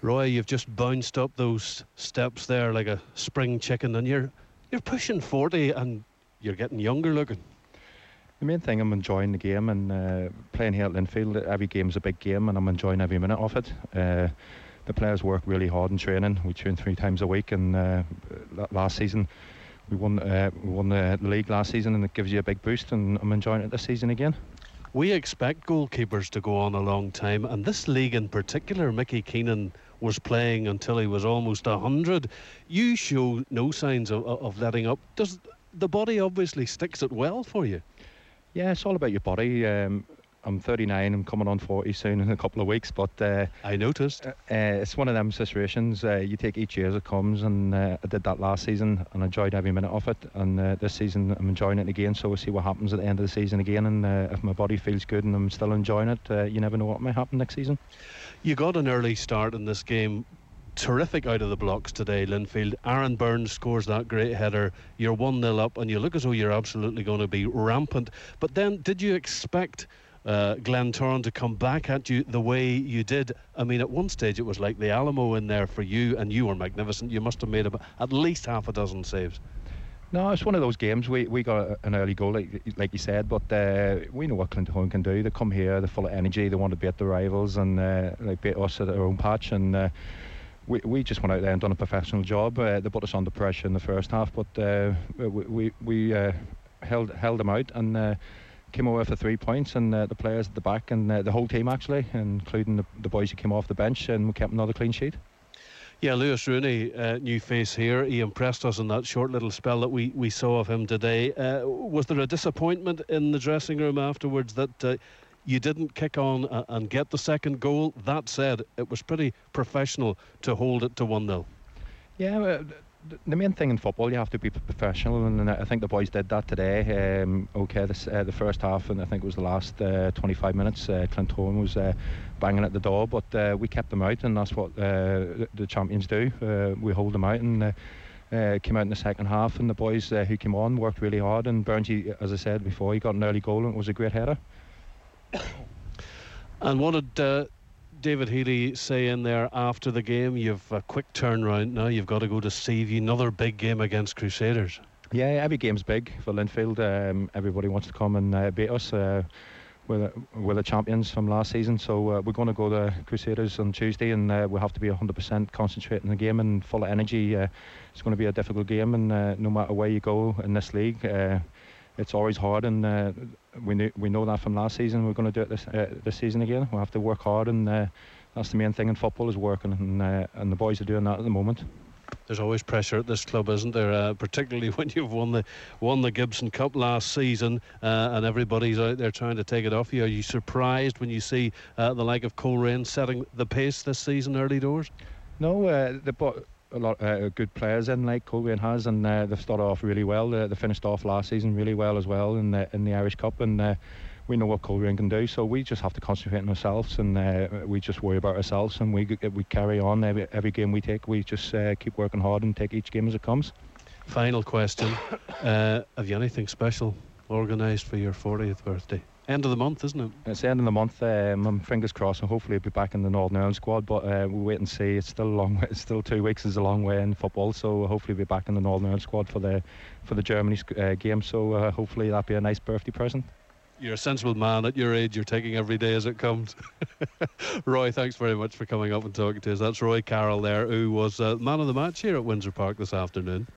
Roy, you've just bounced up those steps there like a spring chicken, and you're pushing 40 and you're getting younger looking. The main thing, I'm enjoying the game, and playing here at Linfield, every game's a big game and I'm enjoying every minute of it. The players work really hard in training. We train 3 times a week, and last season we won the league last season, and it gives you a big boost, and I'm enjoying it this season again. We expect goalkeepers to go on a long time, and this league in particular, Mickey Keenan was playing until he was almost 100. You show no signs of letting up. Does the body obviously sticks it well for you? Yeah, it's all about your body. I'm 39, I'm coming on 40 soon in a couple of weeks, but I noticed. It's one of them situations, you take each year as it comes, and I did that last season and enjoyed every minute of it, and this season I'm enjoying it again, so we'll see what happens at the end of the season again, and if my body feels good and I'm still enjoying it, you never know what might happen next season. You got an early start in this game. Terrific out of the blocks today, Linfield. Aaron Burns scores that great header. You're 1-0 up and you look as though you're absolutely going to be rampant. But then, did you expect Glentoran to come back at you the way you did? I mean, at one stage it was like the Alamo in there for you, and you were magnificent. You must have made at least half a dozen saves. No, it's one of those games. We got an early goal, like you said, but we know what Glentoran can do. They come here, they're full of energy, they want to beat the rivals, and they beat us at our own patch, and we just went out there and done a professional job. They put us under pressure in the first half, but we held them out, and came away for 3 points, and the players at the back, and the whole team actually, including the boys who came off the bench, and we kept another clean sheet. Yeah, Lewis Rooney, new face here. He impressed us in that short little spell that we saw of him today. Was there a disappointment in the dressing room afterwards that you didn't kick on and get the second goal? That said, it was pretty professional to hold it to 1-0. Yeah, the main thing in football, you have to be professional, and I think the boys did that today. The first half, and I think it was the last 25 minutes, Glentoran was banging at the door, but we kept them out, and that's what the champions do. We hold them out, and came out in the second half, and the boys who came on worked really hard, and Burnsy, as I said before, he got an early goal, and it was a great header. And what did David Healy say in there after the game? You've a quick turnaround now. You've got to go to Seaview, another big game against Crusaders. Yeah, every game's big for Linfield. Everybody wants to come and beat us. We're the champions from last season, so we're going to go to Crusaders on Tuesday, and we'll have to be 100% concentrating the game and full of energy. It's going to be a difficult game, and no matter where you go in this league, it's always hard, and we know that from last season. We're going to do it this season again. We'll have to work hard, and that's the main thing in football, is working, and the boys are doing that at the moment. There's always pressure at this club, isn't there? Particularly when you've won the Gibson Cup last season, and everybody's out there trying to take it off you. Are you surprised when you see the like of Coleraine setting the pace this season early doors? No, they brought a lot of good players in, like Coleraine has, and they've started off really well. They finished off last season really well as well in the Irish Cup, and we know what Coleraine can do, so we just have to concentrate on ourselves, and we just worry about ourselves, and we carry on. Every game we take, we just keep working hard and take each game as it comes. Final question. Have you anything special organised for your 40th birthday? End of the month, isn't it? It's the end of the month. I'm fingers crossed, and hopefully I'll be back in the Northern Ireland squad, but we'll wait and see. It's still a long way. It's still 2 weeks is a long way in football, so hopefully we'll be back in the Northern Ireland squad for the Germany game, so hopefully that'll be a nice birthday present. You're a sensible man. At your age, you're taking every day as it comes. Roy, thanks very much for coming up and talking to us. That's Roy Carroll there, who was man of the match here at Windsor Park this afternoon.